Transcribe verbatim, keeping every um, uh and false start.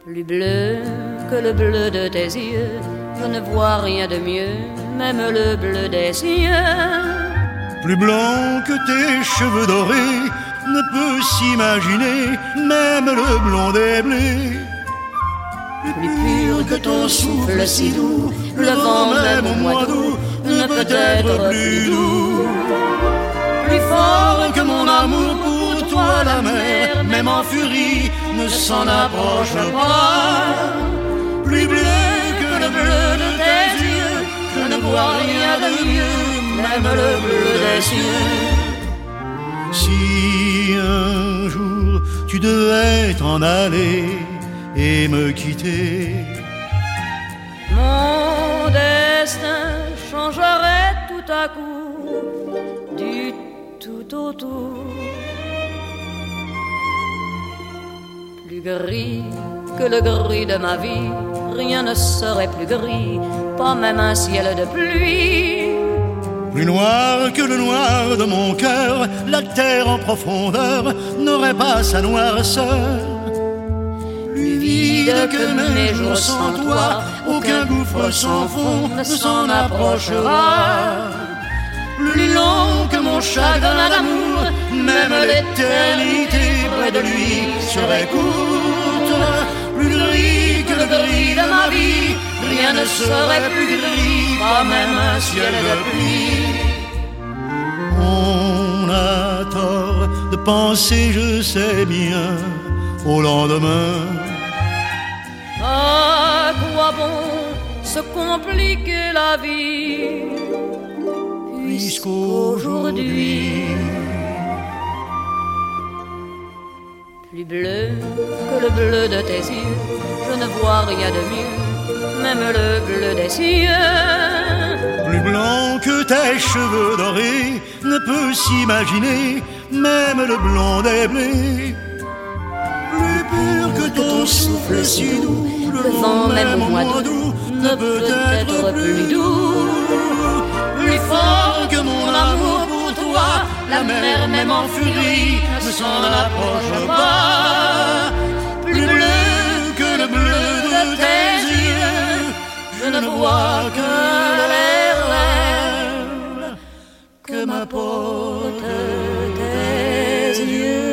Plus bleu que le bleu de tes yeux, je ne vois rien de mieux, même le bleu des cieux. Plus blanc que tes cheveux dorés, ne peut s'imaginer, même le blond des blés. Plus pur que ton souffle si doux, le vent même au mois d'août ne peut être plus doux. Plus fort que mon amour pour toi, la mer, même en furie, ne s'en approche pas. Plus bleu que le bleu de tes yeux, je ne vois rien de mieux, même le bleu des cieux. Si un jour tu devais t'en aller et me quitter, mon destin changerait tout à coup du tout au tout. Plus gris que le gris de ma vie, rien ne serait plus gris, pas même un ciel de pluie. Plus noir que le noir de mon cœur, la terre en profondeur n'aurait pas sa noirceur. Plus vide que mes jours sans toi, aucun gouffre sans fond ne s'en approchera. Plus long que mon chagrin d'amour, même l'éternité près de lui serait courte. Plus gris que le gris de ma vie, rien ne serait plus gris, pas même un ciel de pluie. On a tort de penser, je sais bien, au lendemain. À quoi bon se compliquer la vie, puisqu'aujourd'hui plus bleu que le bleu de tes yeux, je ne vois rien de mieux, même le bleu des cieux. Plus blanc que tes cheveux dorés, ne peut s'imaginer, même le blond des blés. Plus pur que ton souffle si doux, le vent même au mois d'août ne peut être plus doux. Plus fort que mon amour pour toi, la mer même en furie ne s'en approche pas. Plus bleu que le bleu de tes yeux, je ne vois que les rêves que m'apportent tes yeux.